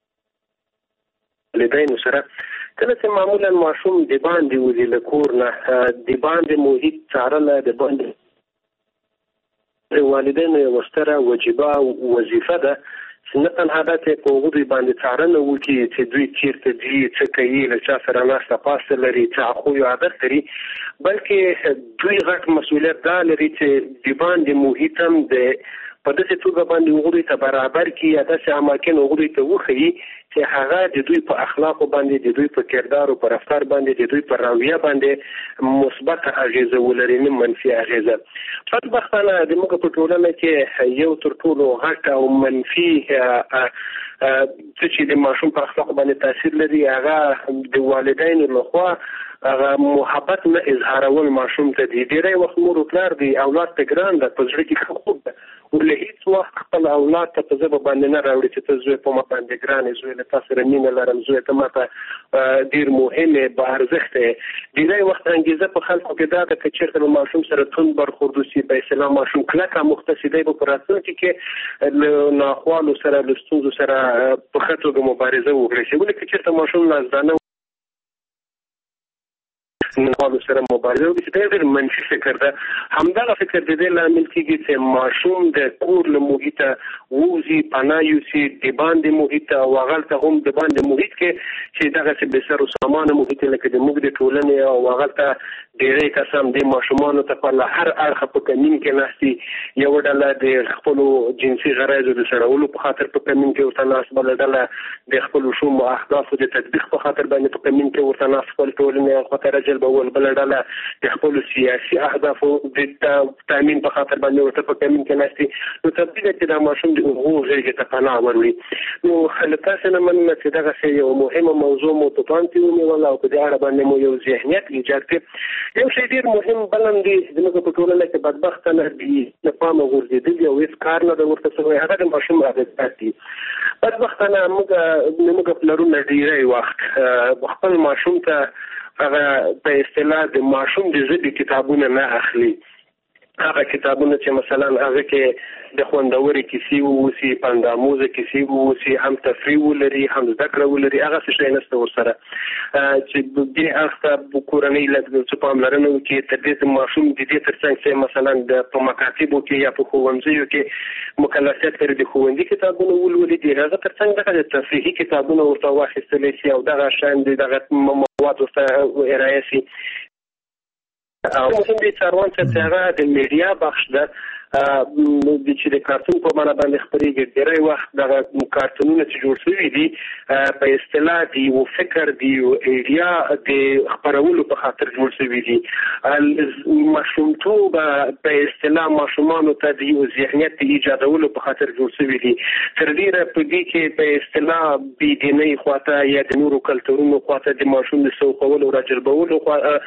والدینو سره. کله چې معمولا ماشوم د باندې وځي له کور نه، د باندې محیط څارنه د باندې والدینو یوه ستره وجیبه وظیفه ده چې نه تنها دا چې په هغوی باندې څارنه وکړي چې دوی چېرته ځي، څه کوي، له چا سره ناسته پاسته لري، څه خوی او عادت لري، بلکې دوی غټ مسؤلیت دا لري چې د باندې محیط هم د په داسې توګه باندې هغوی ته برابر کړي یا داسې اماکن هغوی ته وښیي چې هغه د دوی په اخلاقو باندې، د دوی په کردار او په رفتار باندې، د دوی په رویه باندې مثبت اغیزه ولري، نه منفي اغیزه. بدبختانه زموږ په ټولنه کې یو تر ټولو غټ او منفي څه چې د ماشوم په اخلاقو باندې تاثیر لري، هغه د والدینو لخوا هغه محبت نه اظهارول ماشوم ته دي. ډېری وخت مور و پلار دی اولاد ته ګران ده، په زړه کې ښه خوب ده، له هېڅ وخت خپل اولاد ته په ژبه باندې نه راوړي چې ته زوی په ما باندې ګران یې، زوی له تا سره مینه لرم، زوی ته ما ته ډېر مهم یې، با ارزښت یې. ډېری وخت انګېزه په خلکو کې دا ده که چېرته له ماشوم سره توند برخورد وشي، په اصطلاح ماشوم کلک آموخته شي، دی به په راتلونکي کې له ناخوالو سره، له ستونزو سره په ښه توګه مبارزه وکړی شي. ولې که چېرته ماشوم نازدانه ناخوالو سره مبارزه وکړي، دا ډېر منفي فکر ده. همدغه فکر د دې لامل کېږي چې ماشوم د کور له محیطه ووځي، پناه یوسي د باندې محیط ته، او هغلته هم د باندې محیط کې چې دغسې بې سر و سامانه محیط لکه د موږ د ټولنې، او هغلته ډېری کسان د ماشومانو ته په له هر اړخه په کمین کې ناست دي. یوه ډله د خپلو جنسي غرایزو د سړولو په خاطر په کمین کې ورته ناست، بله ډله د خپلو شومو اهدافو د تطبیق په خاطر باندې په کمین کې ورته ناست، خپل ټولنې خواته راجلبول، بله ډله د خپلو سیاسي اهدافو د تامین په خاطر باندې ورته په کمین کې ناست دي. نو طبیعي ده چې دا ماشوم د هغو غېږې ته پناه وروړي. نو له تاسې نه مننه چې دغسې یو مهمه موضوع مو په پام کې ونیوله او په دې اړه باندې مو یو ذهنیت ایجاد کړي. یو شی ډېر مهم بل هم دی زموږ په ټولنه کې بدبختانه له پامه غورځېدلي او هېڅ کار نه ده ورته شوی، هغه د ماشوم عادتات دي. بدبختانه موږ پلرونه ډېری وخت خپل ماشوم ته هغه په اصطلاح د ماشوم د ژبې کتابونه نه اخلي. هغه کتابونه چې مثلا هغه کې د خوندورې کیسې واوسي، پنداموزه کیسې واوسي، هم تفریح ولري، هم زده کړه ولري، هغه څه شی نشته ورسره چې دې اړخ ته کورنۍ څه پاملرنه وکړي. تر دې ماشوم د دې تر څنګ چې مثلا په مکاتبو کې یا په ښوونځیو کې مکلفیت لري د ښوونځي کتابونه ولولي، د هغه تر څنګ دغه د تفریحي کتابونه ورته واخیستلی شي او دغه شیان دغه مواد ورته ارایه شي. او مهم دی څاروان چې هغه د میډیا بخش ده، چې د کارتون په معنا باندې خپرېږي. ډېری وخت دغه کارتونونه چې جوړ شوي دي په اصطلاح د یو فکر، د یو ایډیا د خپرولو په خاطر جوړ شوي دي. ماشومتوب په اصطلاح ماشومانو ته د یو ذهنیت د ایجادولو په خاطر جوړ شوي دي. تر ډېره په دې کې په اصطلاح بېدینۍ خواته یا د نورو کلتورونو خواته د ماشوم د سوقولو او راجلبولو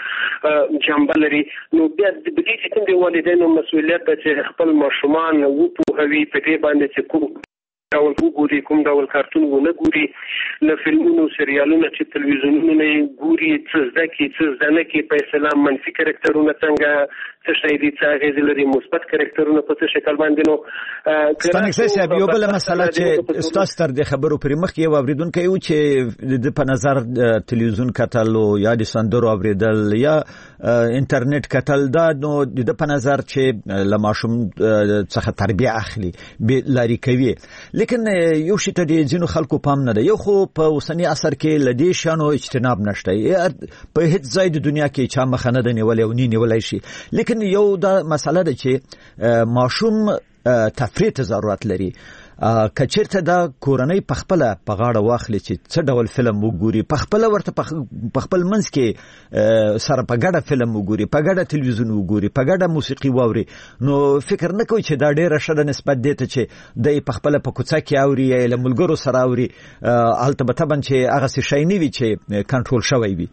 جنبه لري. نو بیا د دې چې کوم د والدینو مسؤلیت ده چې خپل ماشومان وپوهوي په دې باندې چې کوم ډول وګوري، کوم ډول کارتون ونه ګوري، له فلمونو سریالونو چې تلویزیونونو نه ګوري، څه زده کړي څه زده نه کړي، په اصطلاح منفي کرکټرونه څنګه څه شی دي څه اغېز لري مثبت کرکټرونه په څه شکل باندې. نو ستانکسي صاحب یو بل مسله چې استاد تر د خبرو پر مخ یو اوریدونکو یو چې د په نظر تلویزیون کتل او یا د سندرو اوریدل یا انټرنیټ کتل دا نو د په نظر چې لماشوم څخه تربیه اخلي به لاري کوي، لیکن یو شی ته د ځینو خلکو پام نه ده. یو خو په اوسنی عصر کې لدی شانو اجتناب نشته په هیڅ ځای د دنیا کې چا مخ نه ده نیولې او نه نیولای شي، لیکن یو دا مسله ده چې ماشوم تفریح ضرورت لري. کچیرته دا کورنۍ پخپله په غاړه واخلي چې څه ډول فلم وګوري، پخپله ورته پخپل منځ کې سره په ګډه فلم وګوري، په ګډه تلویزیون وګوري، په ګډه موسیقي واوري، نو فکر نه کوي چې دا ډیره ښه ده نسبت دې ته چې د پخپله په کوڅه کې اوري یا له ملګرو سره اوري، هلته به طبعا چې هغه څه شی نه وي چې کنټرول شوی وي.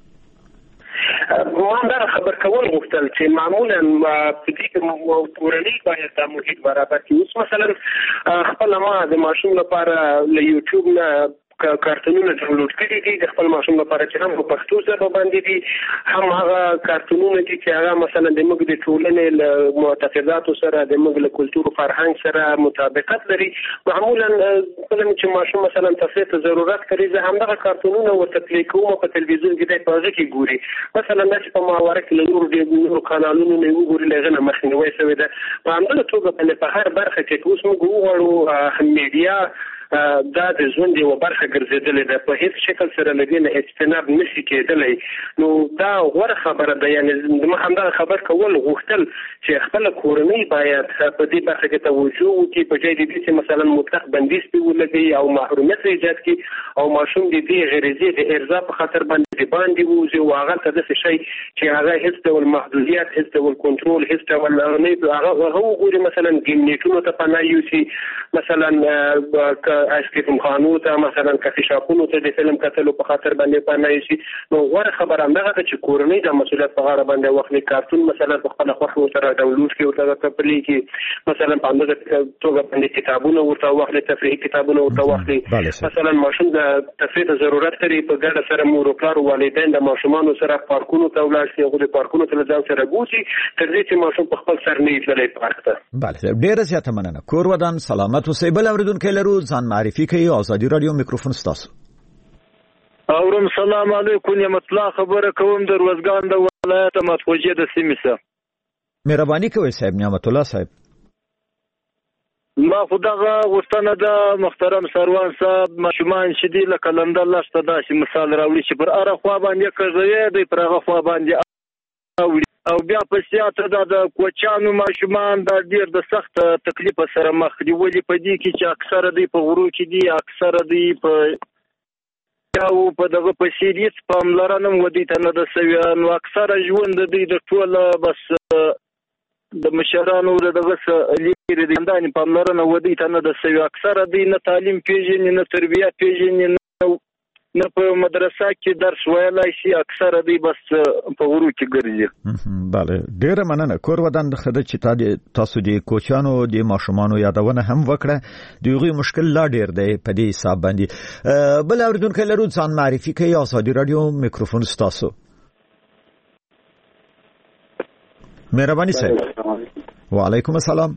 ما دا خبر کول غوښتل چې معمولا په دې کې کورنۍ باید د محیط برابر کړي. اوس مثلا خپل ما د ماشوم لپاره له یوټیوب نه کارتونونه ډاونلوډ کړي دي د خپل ماشوم لپاره چې هم په پښتو ژبه باندې دي، هم هغه کارتونونه دي چې هغه مثلا د موږ د ټولنې له معتقداتو سره د موږ له کلتور او فرهنګ سره مطابقت لري. معمولا کله چې ماشوم مثلا تفریح ته ضرورت کوي زه همدغه کارتونونه ورته پلی کوم په تلویزیون کې د پاوزه کې ګوري. مثلا چې په ماوره کې له نورو کانالونو نه وګوري لغه مخنیوي شوی ده. په همدغه توګه باندې په هر برخه کې اوس موږ وغواړو میډیا دا د ژوند یوه برخه ګرځېدلې ده، په هیڅ شکل سره له دې نه اجتناب نشي کېدلی. نو دا غوره خبره ده، یعنې ما همدغه خبر کول غوښتل چې خپله کورنۍ باید په دې برخه کې توجه وکړي، په ځای د دې چې مثلا مطلق بندیز پرې ولګوي او محرومیت ایجاد کړي او ماشوم د دې غریزې د ارضا په خاطر باندې د باندې ووځي او هغه ته داسې شی چې هغه هیڅ ډول محدودیت، هیڅ ډول کنټرول، هیڅ ډول هغه وګوري مثلا ګیم نیټونو ته پناه یوسي، مثلا آیسکریم خانو ته مثلا کافي شاپونو ته د فلم کتلو په خاطر باندې پناه یوسي. نو غوره خبره همدغه ده چې کورنۍ د مسؤلیت په غاړه باندې واخلي، کارتون مثلا په خپله خوښه ورسره ډاونلوډ کړي، ورته پلی کړي، مثلا په همدغه توګه باندې کتابونه ورته واخلي، تفریحي کتابونه ورته واخلي. مثلا ماشوم د تفریح ته ضرورت لري، په ګډه سره مور او پلار او والدین د ماشومانو سره پارکونو ته ولاړ شي، هغوی د پارکونو ته له ځان سره بوځي تر دې چې ماشوم په خپل سر نه وي تللی پارک ته. بله، ډېره زیاته مننه. کور ودان سلامت اوسئ. بل اورېدونکی لرو، ځان معرفي کوي. ازادي رادیو میکروفون ستاسو. اورم سلام علیکم. نعمت الله خبره کوم د روزګان د ولایت مدخوجه د سیمې څخه. مهرباني کوئ صاحب نعمت الله صاحب. ما خدغه غوښتنه د محترم سروان صاحب ماشومان چې دی لکه لنده لسته داسې مثال راوړي چې پر اره خوا باندې کوي دی، پر هغه خوا باندې او بیا په سیاته د کوچانو ماشومان د ډیر د سخت تکلیف سره مخ دي. ولې په دې کې چې اکثره دی په غرو کې دي، اکثره دی په او په دغه په سیریت پاملرنه ودی ته نه د سوي، نو اکثره ژوند دی د ټوله بس د مشرانو دغه لري د اندانې پاملرنه ودی ته نه د سوي، اکثره دی نه تعلیم پیژني، نه تربیه پیژني، نه په مدرسه کې درس ویلای شي، اکثره دی بس په غرو کې ګرځي. بله، ډیره مننه. کور ودان خدای چې تاسو د کوچانو د ماشومانو یادونه هم وکړه، د هغوی مشکل لا ډیر دی په دې حساب باندې. بل اورېدونکی لرو، ځان معرفي کوي. ازادي رادیو میکروفون ستاسو. مهرباني صاحب. وعلیکم السلام.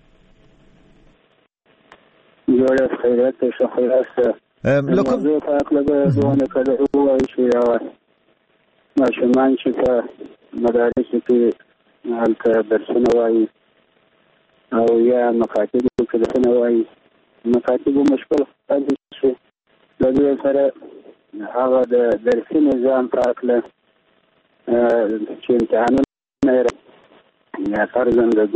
جوړه خیرات شخص لکه موضوع په اړه به دوه کله وایي چې ماشومان چې په مدارسو کې هلته درسونه وایي او یا مکاتبو کې درسونه وایي، مکاتبو مشکل پاتې شي. د دې سره هغه د درسي نظام په اړه چې امتحانونه یا فرضاً د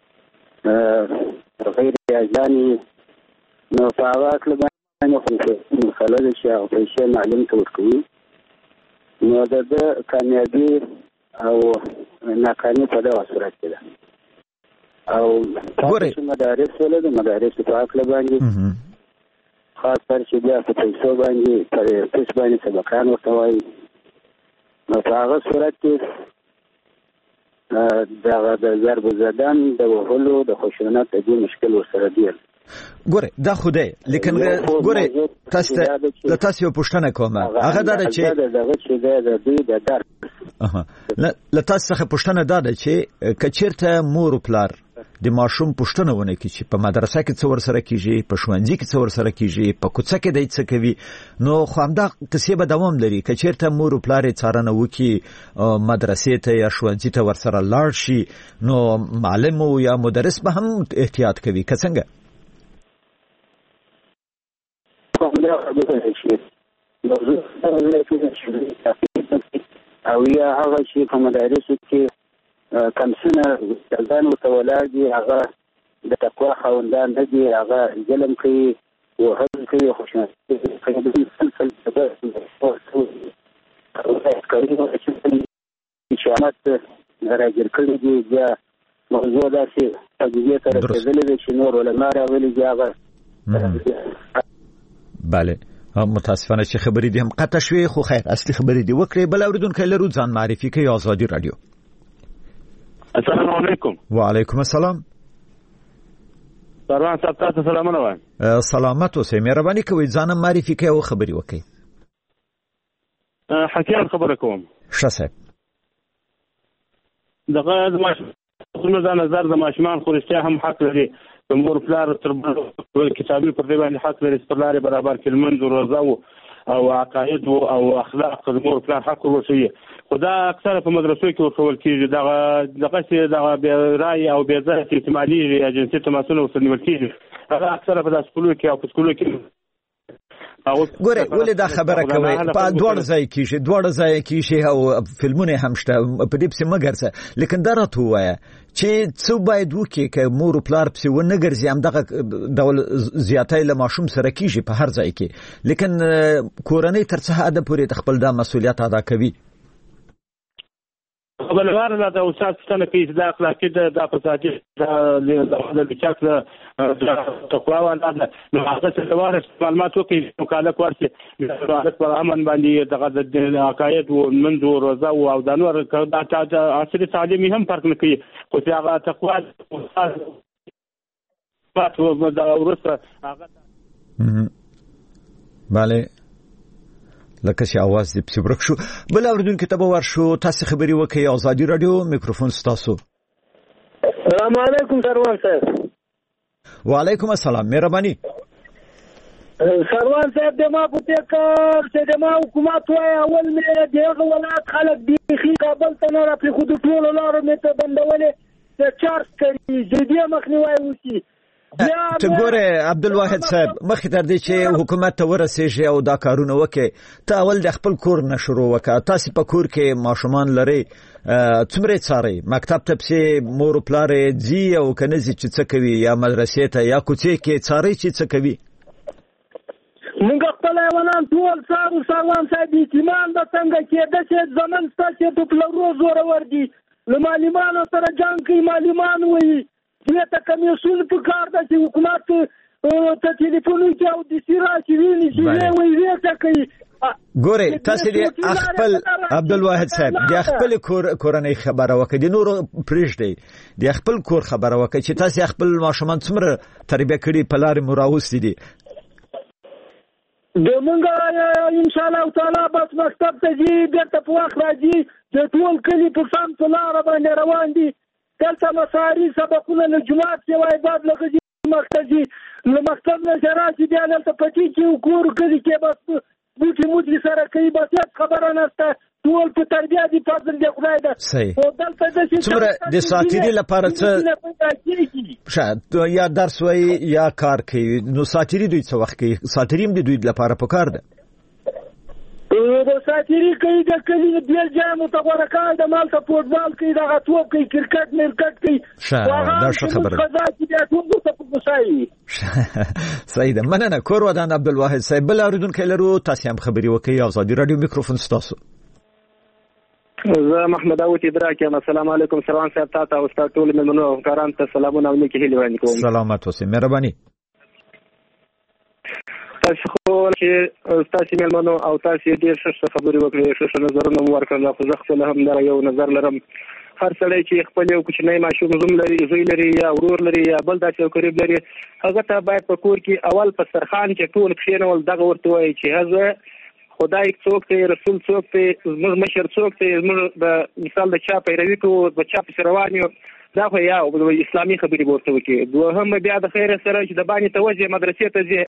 دوی غیر اجاني نو په هغه اړه نو مسله ده چې هغه پیسې معلم ته ورکوي، نو د کامیابي او ناکامي په دغه صورت کې ده. او تاسو مدارس ولې د مدارس په اړه باندې خاص کر چې بیا په پیسو باندې پر پیس باندې سبقان ورته وایي، نو په هغه صورت کې دغه د ضرب زدن د وهلو د خشونت د دې مشکل ورسره دی. ګوره دا خو دی، لیکن ګوره تاسو یو پوښتنه کوم، هغه دا چې دغه چې د دوی د درس لته څخه پوښتنه ده چې کچیرته مور او پلار د ماشوم پوښتنه ونه کوي چې په مدرسه کې څه ورسره کیږي، په ښوونځي کې څه ورسره کیږي، په کوڅه کې د څه کوي، نو خو همدا قصې به دوام لري. کچیرته مور او پلار څارنه وکي، مدرسې ته یا ښوونځي ته ورسره لاړ شي، نو معلم او یا مدرس به هم احتیاط کوي. که څنګه او یا هغه چې په مدارسو کې کمسونه ځان وتولار دي، هغه د تقوا خاوندان نه دي، هغه ظلم کوي او هغه کوي خوشنه کوي د سلسله چې امت راجر کړی دي. یا موضوع داسې تجزیه تر رسېدلې ده چې نور علما راولي دي هغه. بله، متاسفانه چې خبرې دي هم قطع شوې، خو خیر اصلي خبرې دي وکړي. بل اوریدونکو لرو ځان معرفي کوي. آزادي رادیو. السلام علیکم. وعلیکم السلام. سروان صاحب تاسو سلامونه وایم. سلامت اوسئ، مهرباني کوئ ځان معرفي کوئ او خبرې وکړئ. حکیان خبره کوم. ښه صاحب. دغه د ماشومانو د نظر د ماشومان خو رښتیا هم حق لري، د مور پلار تر کتابي پر دې باندې حق لري، پر لارې برابر کې لمونځ او روژه او عقاید او اخلاق د مور پلار حق ورسوي. خو دا اکثره په مدرسو کې ورکول کېږي، دغه بې رایې او بې ځایه احتمالي یا جنسي تماسونه ورسره نیول کېږي. هغه اکثره په داسې سکولو کې او په سکولو کې ګوره ولې دا خبره کوي په دوړ ځای کېږي او فلمونه هم شته په دې پسې مګرځه. لیکن دا راته ووایه چې څه باید وکړي که مور او پلار پسې ونه ګرځي، همدغه ډول زیاتی له ماشوم سره کېږي په هر ځای کې، لیکن کورنۍ تر څه حده پورې خپل دا مسؤلیت ادا کوي. بلوار لا د استاد څنګه کې د اخلاقي د فسادي د چاک د تقوا ولا نو هغه څه واره معلومات وکي مکالمه ورسي د پر امن باندې د عقاید او منځ او روزه او د نور د عصري تعلیم هم فرق نه کوي، خو هغه تقوا پاتو د ورسره هغه bale لکه چې आवाज دې په برک شو. بل اوریدونکو ته به ورشو. تاسو خبري وکړئ. آزادي رادیو میکروفون ستاسو. السلام علیکم سروان صاحب. وعلیکم السلام. مهرباني. سروان صاحب د ما په تکر چې د ما حکومت وای اول مې دغه ولایت خلک بيخي کابل ته نه راپلی خو د ټولو لارو مې ته بندولې د چارج کوي جدي مخنیوي وسی. ته ګوره عبدالواحد صاحب مخکې تر دې چې حکومت ته ورسېږي او دا کارونه وکړي، ته اول د خپل کور نه شروع وکړه. تاسو په کور کې ماشومان لرئ، څومره څارئ؟ مکتب ته پسې مور او پلار ځي او که نه ځي چې څه کوي، یا مدرسې ته یا کوڅې کې څارئ چې څه کوي؟ موږ خپل حیوانان ټول څارو سروان صاحب. اطمینان به څنګه کېده چې زمن ستا چې د پلرو زورور دي، له معلمانو سره جنګ کوي، معلمان وایي دې ته کمیسیون په کار ده چې حکومت ته ټلیفون وکړي او د سیرا چې ویني چې وایي څه کوي. ګوره تاسو دې خپل عبدالواحد صاحب د خپل کورنۍ خبره وکړئ، د نورو پرېږدئ، د خپل کور خبره وکړئ چې تاسو خپل ماشومان څومره تربیه کړي، په لارې مو راوستي دي. د مونږ ان شاء الله تعالی بس مکتب ته ځي، بیرته په وخت راځي، د ټول کلي په سم په لاره باندې روان دي. دلته مساري سبقونه له جماعت کې وای بعد لږ مکتبي له مکتب نه شراسي بیا دلته پټي کې کور کلي کې بس بوټي موټي سره کوي، بس خبره نشته، ټول په تربیه دي فضل دی خدای ده. او دلته د څومره د ساتيري لپاره څه شاید یا درس وای یا کار کوي، نو ساتيري دوی څه وخت کوي؟ ساتيري هم د دوی لپاره پکار ده. د ساتيري کوي د کلی بیل ځای متبرکان د مال ته فوټبال کوي، د غټوب کوي، کرکټ مرکټ کوي. دا ښه خبره صحیح ده. مننه. کور ودان عبدالواحد صاحب. بل اوریدونکو لرو. تاسو هم خبري وکړئ. آزادي رادیو میکروفون ستاسو. زه محمد داوود ادراک یم. السلام علیکم سروان صاحب، تاسو او تاسو ټول مېلمنو او همکارانو ته سلامونه او نیکی هیلې وړاندې کوم. سلامات اوسئ. مهرباني. تاسو خو چې تاسو مېلمنو او تاسو ډېر ښه خبرې وکړې، ښه نظرونه مو ورکړل، خو زه خپل هم دا یو نظر لرم. هر سړی چې خپل یو کوچنی ماشوم زوی لري یا ورور لري یا بل داسې یو قریب لري، هغه ته باید په کور کې اول په سرخان کې ټول کښېنول دغه ورته وایي چې هغه خدای څوک دی، رسول څوک دی، زموږ مشر څوک دی، زموږ د مثال د چا پیروي کوو، د چا پسې روان یو، دا خو یا اسلامي خبرې ورته وکړي. دوهم بیا د خیر سره چې د باندې توجه مدرسې ته ځي